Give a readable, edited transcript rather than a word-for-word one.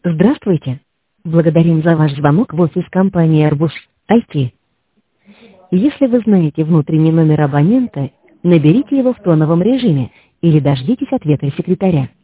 Здравствуйте. Благодарим за ваш звонок в офис компании Airbus IT. Если вы знаете внутренний номер абонента, наберите его в тоновом режиме или дождитесь ответа секретаря.